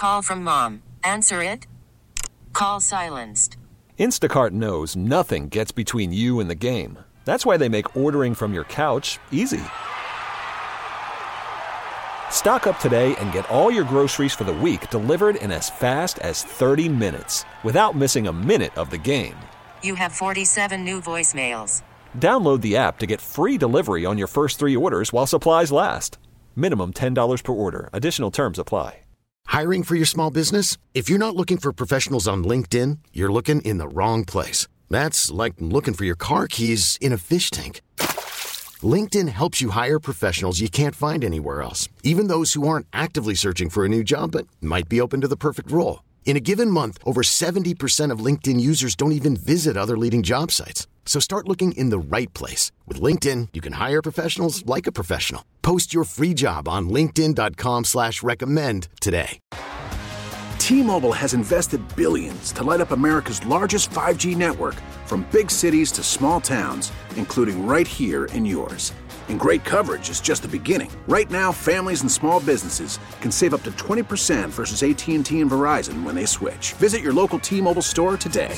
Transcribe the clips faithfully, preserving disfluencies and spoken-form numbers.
Call from mom. Answer it. Call silenced. Instacart knows nothing gets between you and the game. That's why they make ordering from your couch easy. Stock up today and get all your groceries for the week delivered in as fast as thirty minutes without missing a minute of the game. You have forty-seven new voicemails. Download the app to get free delivery on your first three orders while supplies last. Minimum ten dollars per order. Additional terms apply. Hiring for your small business? If you're not looking for professionals on LinkedIn, you're looking in the wrong place. That's like looking for your car keys in a fish tank. LinkedIn helps you hire professionals you can't find anywhere else, even those who aren't actively searching for a new job but might be open to the perfect role. In a given month, over seventy percent of LinkedIn users don't even visit other leading job sites. So start looking in the right place. With LinkedIn, you can hire professionals like a professional. Post your free job on linkedin.com slash recommend today. T-Mobile has invested billions to light up America's largest five G network, from big cities to small towns, including right here in yours. And great coverage is just the beginning. Right now, families and small businesses can save up to twenty percent versus A T and T and Verizon when they switch. Visit your local T-Mobile store today.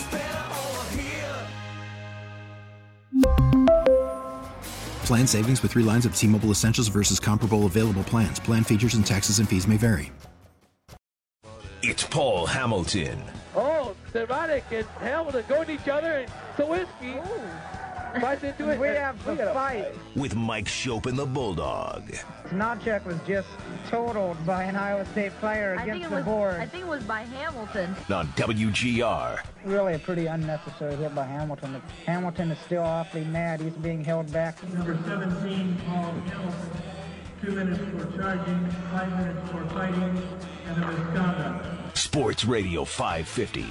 Plan savings with three lines of T-Mobile Essentials versus comparable available plans. Plan features and taxes and fees may vary. It's Paul Hamilton. Oh, Cervatic and Hamilton go at each other, and Sawinski fights into it. We have to fight. With Mike Schopen, the Bulldog. Snodchuk was just totaled by an Iowa State player against the was, board. I think it was by Hamilton. On W G R. Really a pretty unnecessary hit by Hamilton. Hamilton is still awfully mad. He's being held back. Number seventeen, Paul Hill. Two minutes for charging, five minutes for fighting, and a misconduct. Sports Radio five fifty.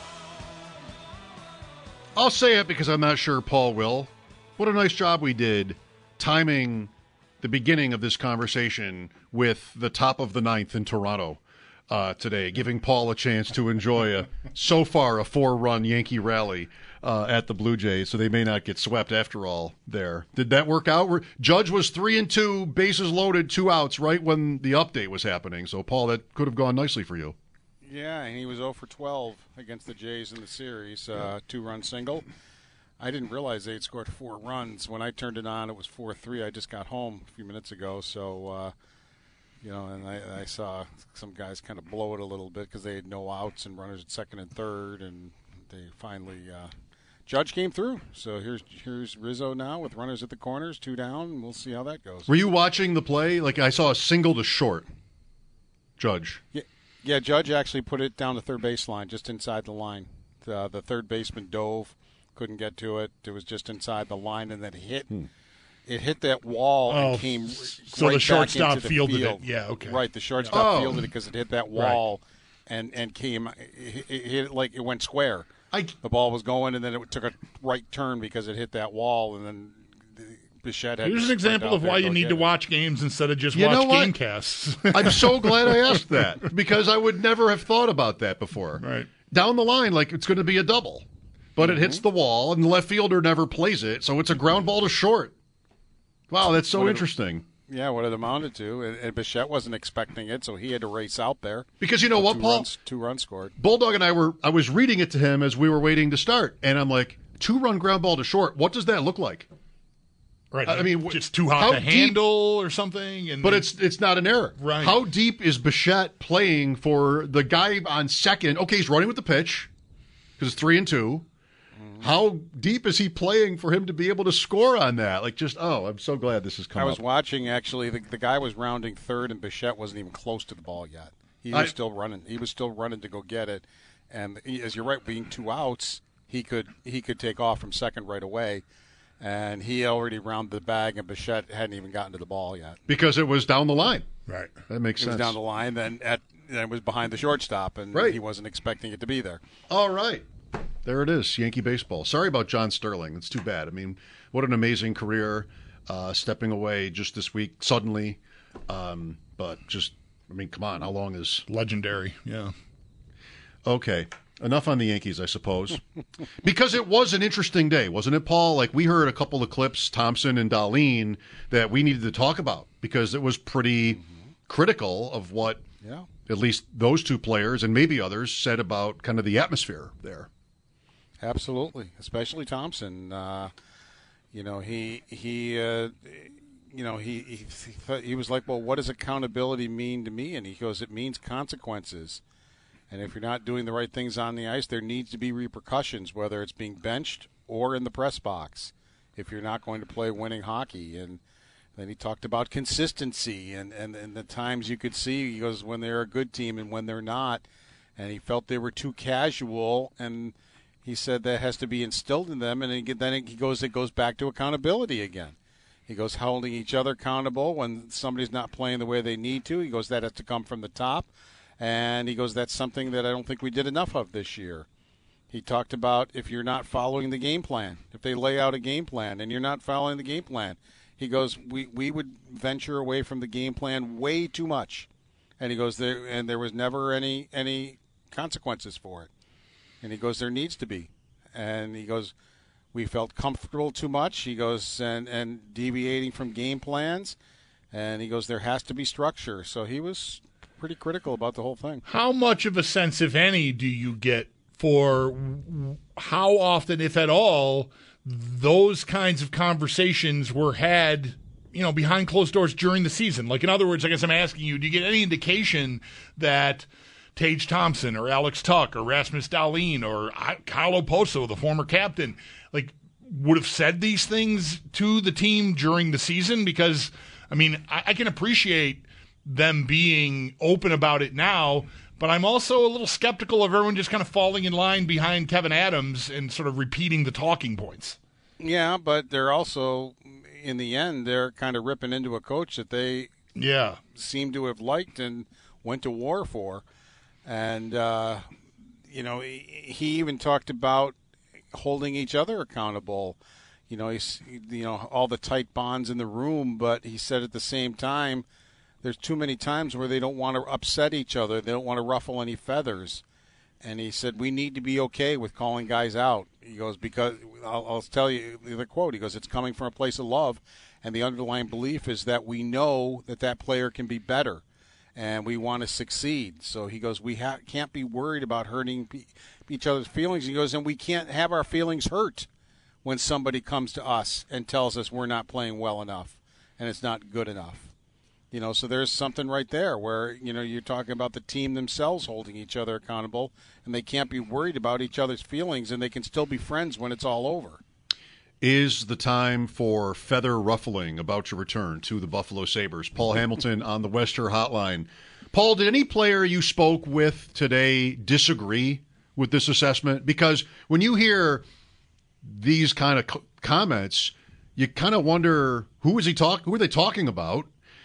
I'll say it because I'm not sure Paul will. What a nice job we did timing the beginning of this conversation with the top of the ninth in Toronto uh, today, giving Paul a chance to enjoy a so far a four-run Yankee rally uh, at the Blue Jays, so they may not get swept after all there. Did that work out? We're, Judge was three and two, bases loaded, two outs right when the update was happening. So, Paul, that could have gone nicely for you. Yeah, and he was oh for twelve against the Jays in the series, uh, two-run single. I didn't realize they'd scored four runs. When I turned it on, it was four three. I just got home a few minutes ago, so, uh, you know, and I, I saw some guys kind of blow it a little bit because they had no outs and runners at second and third, and they finally uh, – Judge came through. So here's here's Rizzo now with runners at the corners, two down, and we'll see how that goes. Were you watching the play? Like, I saw a single to short, Judge. Yeah. Yeah, Judge actually put it down the third baseline, just inside the line. The, the third baseman dove, couldn't get to it. It was just inside the line, and then it hit. Hmm. It hit that wall oh, and came so right the shortstop back into the fielded field. it. Yeah, okay. Right, the shortstop oh. fielded it because it hit that wall right. and, and came. It, it hit it like it went square. I, the ball was going, and then it took a right turn because it hit that wall, and then Bichette had Here's an example of why you need to it. watch games instead of just you watch know gamecasts. I'm so glad I asked that because I would never have thought about that before. Right. Down the line, like it's going to be a double, but mm-hmm. it hits the wall, and the left fielder never plays it, so it's a ground ball to short. Wow, that's so what interesting. It, yeah, what it amounted to, and, and Bichette wasn't expecting it, so he had to race out there. Because you know what, two Paul? Runs, two runs scored. Bulldog and I were, I was reading it to him as we were waiting to start, and I'm like, two-run ground ball to short, what does that look like? Right. I mean, just too hot to deep, handle or something. And but it's it's not an error. Right. How deep is Bichette playing for the guy on second? Okay, he's running with the pitch because it's three and two. Mm-hmm. How deep is he playing for him to be able to score on that? Like, just, oh, I'm so glad this has come I was up. watching, actually. The, the guy was rounding third, and Bichette wasn't even close to the ball yet. He was I, still running. He was still running to go get it. And he, as you're right, being two outs, he could he could take off from second right away. And he already rounded the bag, and Bichette hadn't even gotten to the ball yet. Because it was down the line. Right. That makes it sense. It was down the line, then at, then it was behind the shortstop, and right. he wasn't expecting it to be there. All right. There it is, Yankee baseball. Sorry about John Sterling. It's too bad. I mean, what an amazing career, uh, stepping away just this week suddenly. Um, but just, I mean, come on, how long is... Legendary, yeah. Okay. Enough on the Yankees, I suppose. Because it was an interesting day, wasn't it, Paul? Like, we heard a couple of clips, Thompson and Darlene, that we needed to talk about because it was pretty mm-hmm. critical of what yeah. at least those two players and maybe others said about kind of the atmosphere there. Absolutely, especially Thompson. Uh, you know, he he uh, you know he he, he he was like, well, what does accountability mean to me? And he goes, it means consequences. And if you're not doing the right things on the ice, there needs to be repercussions, whether it's being benched or in the press box, if you're not going to play winning hockey. And then he talked about consistency and, and, and the times you could see, he goes, when they're a good team and when they're not. And he felt they were too casual, and he said that has to be instilled in them. And then he goes, it goes back to accountability again. He goes, holding each other accountable when somebody's not playing the way they need to. He goes, that has to come from the top. And he goes, that's something that I don't think we did enough of this year. He talked about if you're not following the game plan, if they lay out a game plan and you're not following the game plan, he goes, we, we would venture away from the game plan way too much. And he goes, there and there was never any any consequences for it. And he goes, there needs to be. And he goes, we felt comfortable too much. He goes, and, and deviating from game plans. And he goes, there has to be structure. So he was pretty critical about the whole thing. How much of a sense, if any, do you get for how often, if at all, those kinds of conversations were had, you know, behind closed doors during the season? Like, in other words, I guess I'm asking you, do you get any indication that Tage Thompson or Alex Tuck or Rasmus Dahlin or Kyle Oposo, the former captain, like, would have said these things to the team during the season? Because, I mean, I, I can appreciate them being open about it now, but I'm also a little skeptical of everyone just kind of falling in line behind Kevyn Adams and sort of repeating the talking points. Yeah, but they're also, in the end, they're kind of ripping into a coach that they yeah seem to have liked and went to war for. And, uh, you know, he, he even talked about holding each other accountable. You know, he's, you know, all the tight bonds in the room, but he said at the same time, there's too many times where they don't want to upset each other. They don't want to ruffle any feathers. And he said, we need to be okay with calling guys out. He goes, because I'll, I'll tell you the quote. He goes, it's coming from a place of love. And the underlying belief is that we know that that player can be better and we want to succeed. So he goes, we ha- can't be worried about hurting pe- each other's feelings. He goes, and we can't have our feelings hurt when somebody comes to us and tells us we're not playing well enough and it's not good enough. You know, so there's something right there where, you know, you're talking about the team themselves holding each other accountable, and they can't be worried about each other's feelings, and they can still be friends when it's all over. Is the time for feather ruffling about your return to the Buffalo Sabres? Paul Hamilton on the Wester Hotline. Paul, did any player you spoke with today disagree with this assessment? Because when you hear these kind of co- comments, you kind of wonder, who is he talk? Who are they talking about?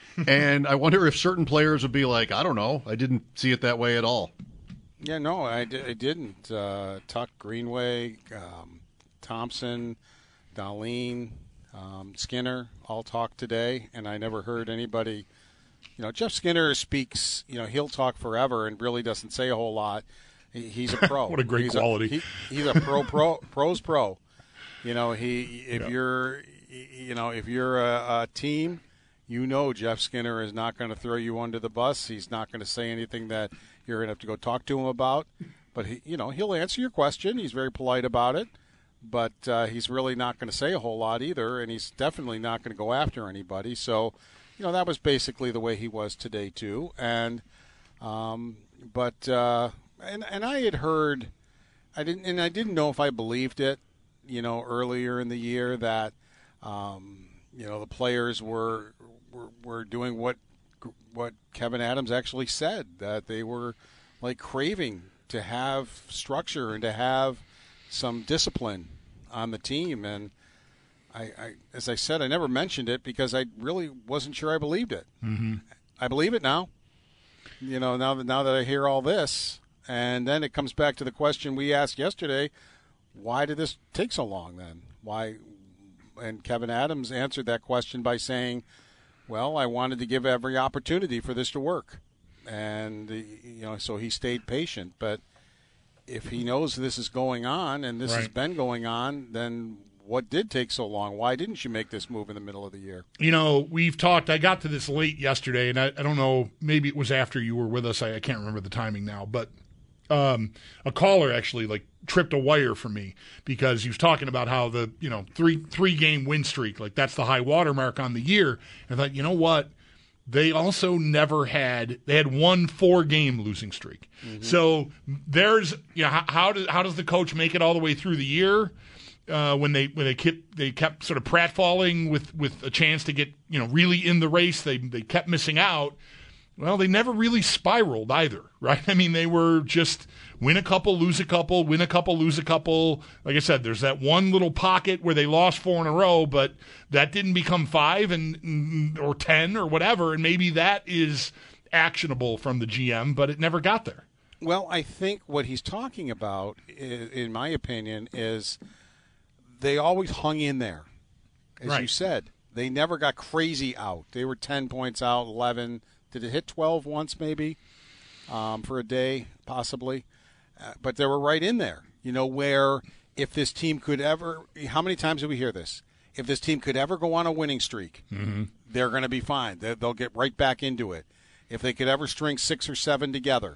And I wonder if certain players would be like, I don't know, I didn't see it that way at all. Yeah, no, I, di- I didn't. Uh, Tuck, Greenway, um, Thompson, Dahlin, um, Skinner all talked today, and I never heard anybody. You know, Jeff Skinner speaks, you know, he'll talk forever and really doesn't say a whole lot. He, he's a pro. What a great he's quality. A, he, he's a pro, pro, pro's pro. You know, he if yeah. you're, you know, if you're a, a team, you know Jeff Skinner is not going to throw you under the bus. He's not going to say anything that you're going to have to go talk to him about. But, he, you know, he'll answer your question. He's very polite about it. But uh, he's really not going to say a whole lot either, and he's definitely not going to go after anybody. So, you know, that was basically the way he was today too. And, um, but, uh, and and I had heard, I didn't, and I didn't know if I believed it, you know, earlier in the year that, um, you know, the players were. Were, were doing what what Kevyn Adams actually said, that they were like craving to have structure and to have some discipline on the team. And I, I as I said, I never mentioned it because I really wasn't sure I believed it. Mm-hmm. I believe it now. You know, now that now that I hear all this, and then it comes back to the question we asked yesterday: why did this take so long? Then why? And Kevyn Adams answered that question by saying, well, I wanted to give every opportunity for this to work. And, you know, so he stayed patient. But if he knows this is going on and this right. has been going on, then what did take so long? Why didn't you make this move in the middle of the year? You know, we've talked, I got to this late yesterday, and I, I don't know, maybe it was after you were with us. I, I can't remember the timing now, but um, a caller actually, like, tripped a wire for me because he was talking about how the, you know, three three game win streak, like that's the high water mark on the year. And I thought, you know what? They also never had, they had one four game losing streak. Mm-hmm. So there's, you know, how, how does how does the coach make it all the way through the year? Uh, when they when they kept they kept sort of pratfalling with, with a chance to get, you know, really in the race, they they kept missing out. Well, they never really spiraled either, right? I mean, they were just win a couple, lose a couple, win a couple, lose a couple. Like I said, there's that one little pocket where they lost four in a row, but that didn't become five and or ten or whatever, and maybe that is actionable from the G M, but it never got there. Well, I think what he's talking about, in my opinion, is they always hung in there, as right. you said. They never got crazy out. They were ten points out, eleven. Did it hit twelve once maybe um, for a day, possibly? Uh, but they were right in there, you know, where if this team could ever – how many times do we hear this? If this team could ever go on a winning streak, mm-hmm. they're going to be fine. They're, they'll get right back into it. If they could ever string six or seven together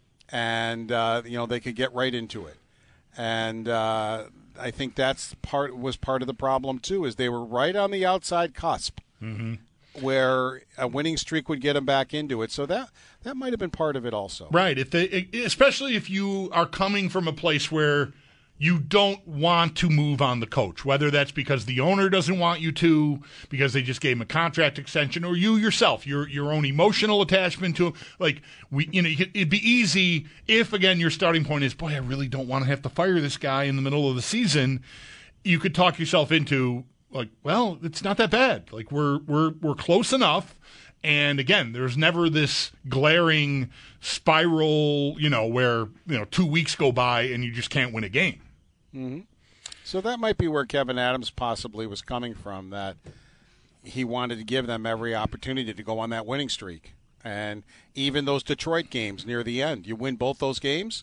and, uh, you know, they could get right into it. And uh, I think that's part was part of the problem, too, is they were right on the outside cusp. Mm-hmm. Where a winning streak would get them back into it. So that that might have been part of it also. Right. If they, especially if you are coming from a place where you don't want to move on the coach, whether that's because the owner doesn't want you to, because they just gave him a contract extension, or you yourself, your your own emotional attachment to him. Like, we, you know, it'd be easy if, again, your starting point is, boy, I really don't want to have to fire this guy in the middle of the season. You could talk yourself into, like, well, it's not that bad. Like, we're we're we're close enough. And again, there's never this glaring spiral, you know, where, you know, two weeks go by and you just can't win a game. Mm-hmm. So that might be where Kevin Adams possibly was coming from, that he wanted to give them every opportunity to go on that winning streak. And even those Detroit games near the end, you win both those games.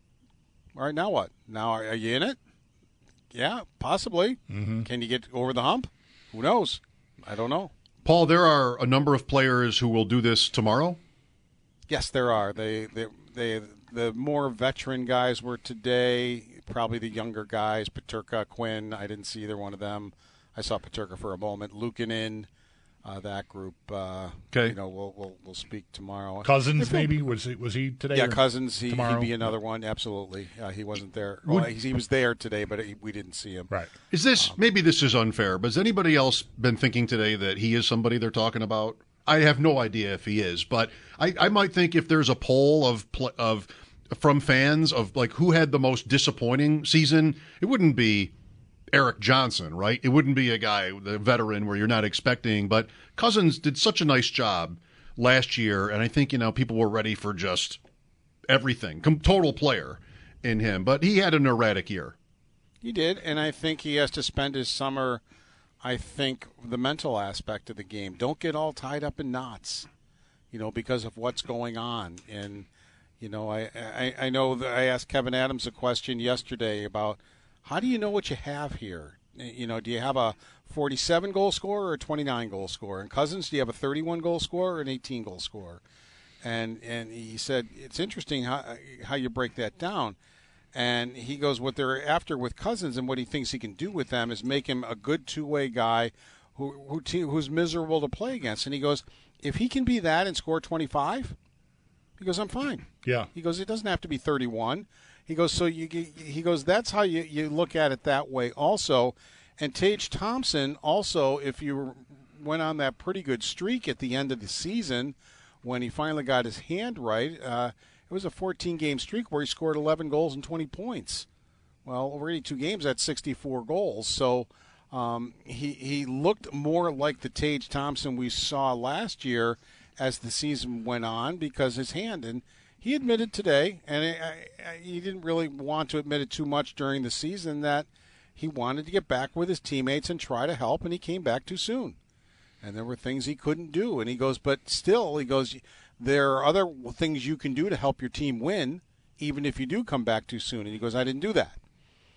All right, now what? Now are you in it? Yeah, possibly. Mm-hmm. Can you get over the hump? Who knows? I don't know. Paul, there are a number of players who will do this tomorrow. Yes, there are. They, they, they, the more veteran guys were today. Probably the younger guys, Peterka, Quinn. I didn't see either one of them. I saw Peterka for a moment. Luukkonen, uh, that group. Uh, okay. You know, we'll we'll we'll speak tomorrow. Cousins, maybe was he was he today? Yeah, Cousins. He, tomorrow? He'd be another one. Absolutely. Uh, he wasn't there. Well, he, he was there today, but he, we didn't see him. Right. Is this um, maybe this is unfair? But has anybody else been thinking today that he is somebody they're talking about? I have no idea if he is, but I, I might think if there's a poll of of from fans of like who had the most disappointing season, it wouldn't be Eric Johnson, right? It wouldn't be a guy, the veteran, where you're not expecting. But Cousins did such a nice job last year, and I think, you know, people were ready for just everything, total player in him. But he had an erratic year. He did, and I think he has to spend his summer, I think, the mental aspect of the game. Don't get all tied up in knots, you know, because of what's going on. And, you know, I, I, I know that I asked Kevin Adams a question yesterday about how do you know what you have here? You know, do you have a forty-seven goal scorer or a twenty-nine goal scorer? And Cousins, do you have a thirty-one goal scorer or an eighteen goal scorer? And and he said, it's interesting how how you break that down. And he goes, what they're after with Cousins and what he thinks he can do with them is make him a good two-way guy who, who who's miserable to play against. And he goes, if he can be that and score twenty-five, he goes, I'm fine. Yeah. He goes, it doesn't have to be thirty-one. He goes, so you. He goes, that's how you, you look at it that way also. And Tage Thompson also, if you went on that pretty good streak at the end of the season when he finally got his hand right, uh, it was a fourteen-game streak where he scored eleven goals and twenty points. Well, over eighty-two games, that's sixty-four goals. So um, he, he looked more like the Tage Thompson we saw last year as the season went on because his hand – and he admitted today, and I, I, he didn't really want to admit it too much during the season, that he wanted to get back with his teammates and try to help, and he came back too soon. And there were things he couldn't do. And he goes, but still, he goes, there are other things you can do to help your team win, even if you do come back too soon. And he goes, I didn't do that.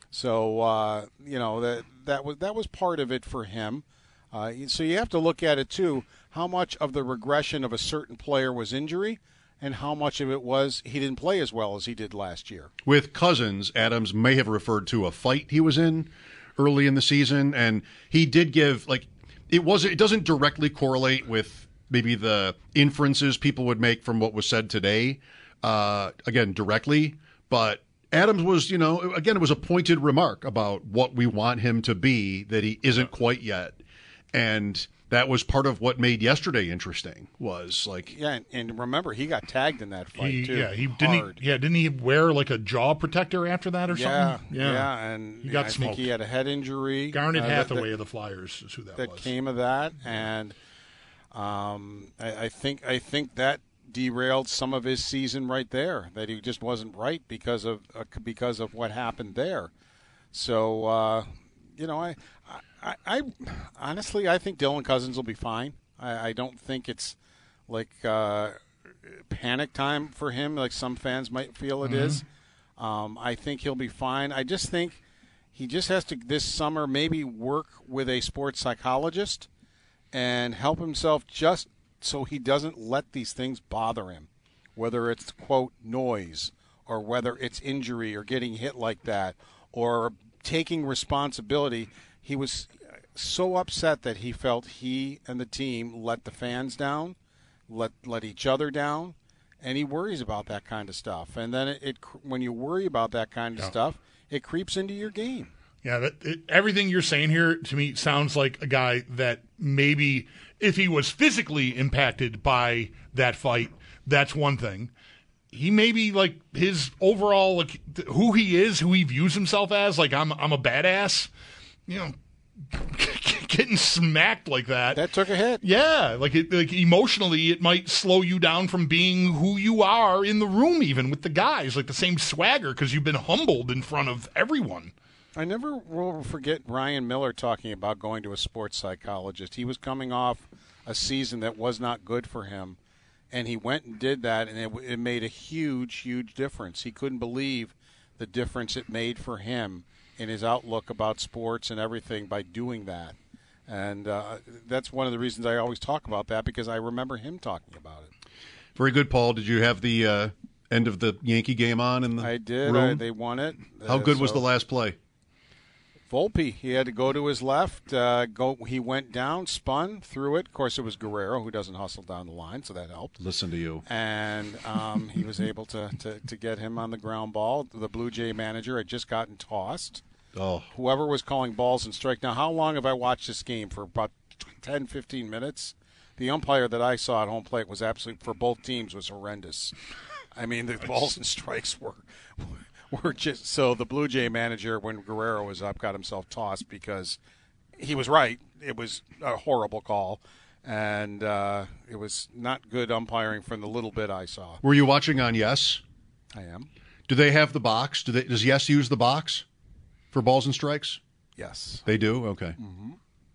So uh, you know that that was that was part of it for him. Uh, so you have to look at it too. How much of the regression of a certain player was injury, and how much of it was he didn't play as well as he did last year. With Cousins, Adams may have referred to a fight he was in early in the season, and he did give like it was. It doesn't directly correlate with maybe the inferences people would make from what was said today. Uh, again, directly, but Adams was, you know, again, it was a pointed remark about what we want him to be that he isn't quite yet. And that was part of what made yesterday interesting was like. Yeah, and, and remember, he got tagged in that fight, he, too. Yeah, he didn't he, yeah, didn't he wear like a jaw protector after that or yeah, something? Yeah, yeah, and he got I smoked. think he had a head injury. Garnet uh, Hathaway that, of the Flyers is who that, that was. came of that, and um, I, I think I think that derailed some of his season right there. That he just wasn't right because of uh, because of what happened there. So uh, you know, I, I, I honestly I think Dylan Cousins will be fine. I, I don't think it's like uh, panic time for him, like some fans might feel it mm-hmm. is. Um, I think he'll be fine. I just think he just has to this summer maybe work with a sports psychologist and help himself just so he doesn't let these things bother him, whether it's, quote, noise or whether it's injury or getting hit like that or taking responsibility. He was so upset that he felt he and the team let the fans down, let let each other down, and he worries about that kind of stuff. And then it, it when you worry about that kind of yeah. stuff, it creeps into your game. Yeah, that, it, everything you're saying here to me sounds like a guy that maybe if he was physically impacted by that fight, that's one thing. He may be like his overall, like who he is, who he views himself as, like I'm I'm a badass, you know, getting smacked like that. That took a hit. Yeah, like it, like emotionally, it might slow you down from being who you are in the room, even with the guys, like the same swagger because you've been humbled in front of everyone. I never will forget Ryan Miller talking about going to a sports psychologist. He was coming off a season that was not good for him, and he went and did that, and it, it made a huge, huge difference. He couldn't believe the difference it made for him in his outlook about sports and everything by doing that. And uh, that's one of the reasons I always talk about that, because I remember him talking about it. Very good, Paul. Did you have the uh, end of the Yankee game on in the I did. room? I, they won it. How uh, good so. was the last play? Volpe, he had to go to his left. Uh, go. He went down, spun, threw it. Of course, it was Guerrero who doesn't hustle down the line, so that helped. Listen to you. And um, he was able to, to, to get him on the ground ball. The Blue Jay manager had just gotten tossed. Oh. Whoever was calling balls and strike. Now, how long have I watched this game? For about ten, fifteen minutes? The umpire that I saw at home plate was absolutely, for both teams, was horrendous. I mean, the balls and strikes were... We're just so the Blue Jay manager, when Guerrero was up, got himself tossed because he was right. It was a horrible call, and uh, it was not good umpiring from the little bit I saw. Were you watching on Yes? I am. Do they have the box? Do they, does Yes use the box for balls and strikes? Yes. They do? Okay. Mm-hmm.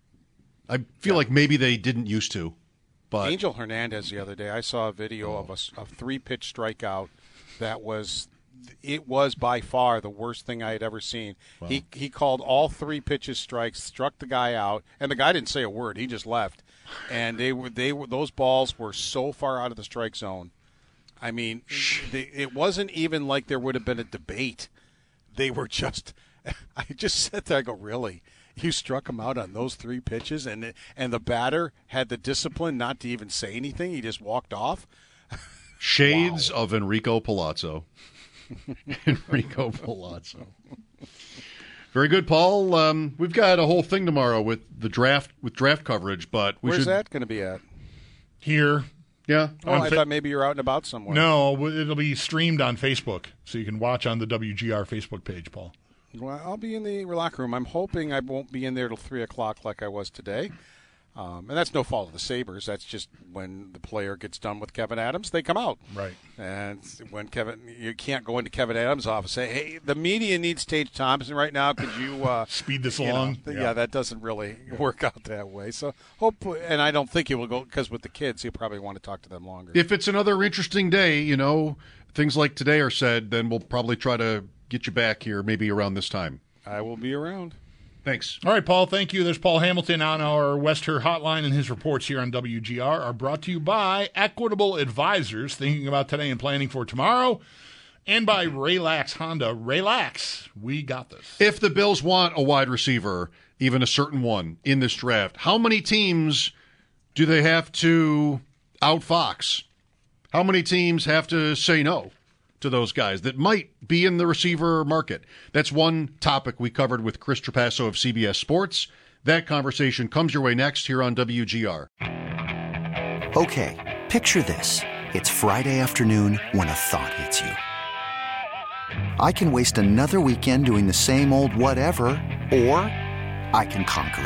I feel yeah. like maybe they didn't used to. But Angel Hernandez the other day, I saw a video oh. of a, a three-pitch strikeout that was – it was by far the worst thing I had ever seen. Wow. He he called all three pitches strikes, struck the guy out, and the guy didn't say a word. He just left, and they were they were those balls were so far out of the strike zone. I mean, they, it wasn't even like there would have been a debate. They were just. I just sat there. I go, really? You struck him out on those three pitches, and and the batter had the discipline not to even say anything. He just walked off. Shades wow. of Enrico Palazzo. Enrico Palazzo. Very good, Paul. Um, we've got a whole thing tomorrow with the draft with draft coverage, but we where's should... that going to be at? Here. Yeah. Oh, I fa- thought maybe you're out and about somewhere. No, it'll be streamed on Facebook, so you can watch on the W G R Facebook page, Paul. Well, I'll be in the locker room. I'm hoping I won't be in there till three o'clock like I was today. Um, and that's no fault of the Sabres. That's just when the player gets done with Kevin Adams, they come out. Right. And when Kevin, you can't go into Kevin Adams' office and say, hey, the media needs Tage Thompson right now. Could you uh, speed this you along? Know, yeah. yeah, that doesn't really work out that way. So hopefully, and I don't think he will go, because with the kids, he'll probably want to talk to them longer. If it's another interesting day, you know, things like today are said, then we'll probably try to get you back here maybe around this time. I will be around. Thanks. All right, Paul, thank you. There's Paul Hamilton on our West Her hotline, and his reports here on W G R are brought to you by Equitable Advisors, thinking about today and planning for tomorrow, and by Relax Honda. Relax, we got this. If the Bills want a wide receiver, even a certain one, in this draft, how many teams do they have to outfox? How many teams have to say no to those guys that might be in the receiver market? That's one topic we covered with Chris Trapasso of C B S Sports. That conversation comes your way next here on W G R. Okay, picture this. It's Friday afternoon when a thought hits you. I can waste another weekend doing the same old whatever, or I can conquer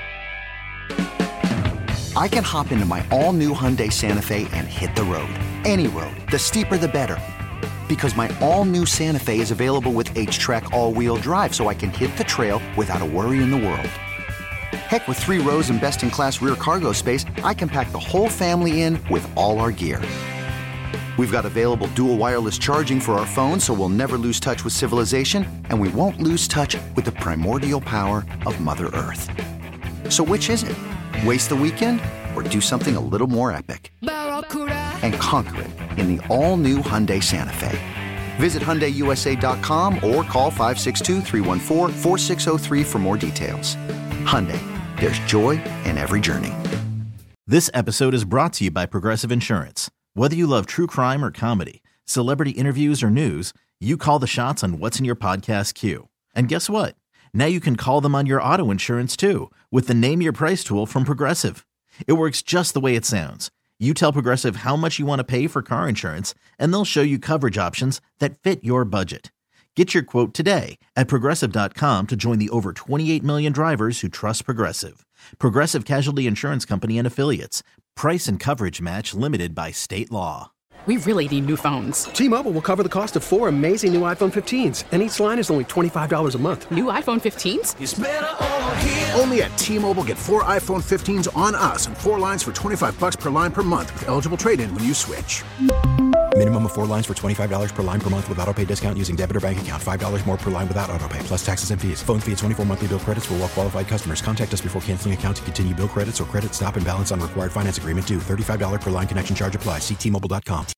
it. I can hop into my all-new Hyundai Santa Fe and hit the road. Any road. The steeper, the better. Because my all-new Santa Fe is available with H-Track all-wheel drive, so I can hit the trail without a worry in the world. Heck, with three rows and best-in-class rear cargo space, I can pack the whole family in with all our gear. We've got available dual wireless charging for our phones, so we'll never lose touch with civilization, and we won't lose touch with the primordial power of Mother Earth. So which is it? Waste the weekend or do something a little more epic? And conquer it in the all-new Hyundai Santa Fe. Visit Hyundai U S A dot com or call five six two, three one four, four six zero three for more details. Hyundai, there's joy in every journey. This episode is brought to you by Progressive Insurance. Whether you love true crime or comedy, celebrity interviews or news, you call the shots on what's in your podcast queue. And guess what? Now you can call them on your auto insurance too with the Name Your Price tool from Progressive. It works just the way it sounds. You tell Progressive how much you want to pay for car insurance, and they'll show you coverage options that fit your budget. Get your quote today at Progressive dot com to join the over twenty-eight million drivers who trust Progressive. Progressive Casualty Insurance Company and Affiliates. Price and coverage match limited by state law. We really need new phones. T-Mobile will cover the cost of four amazing new iPhone fifteens, and each line is only twenty-five dollars a month. New iPhone fifteens? It's better over here. Only at T-Mobile, get four iPhone fifteens on us and four lines for twenty-five bucks per line per month with eligible trade-in when you switch. Minimum of four lines for twenty-five dollars per line per month with autopay discount using debit or bank account. five dollars more per line without autopay, plus taxes and fees. Phone fee at twenty-four monthly bill credits for well-qualified customers. Contact us before canceling account to continue bill credits or credit stop and balance on required finance agreement due. thirty-five dollars per line connection charge applies. See T Mobile dot com.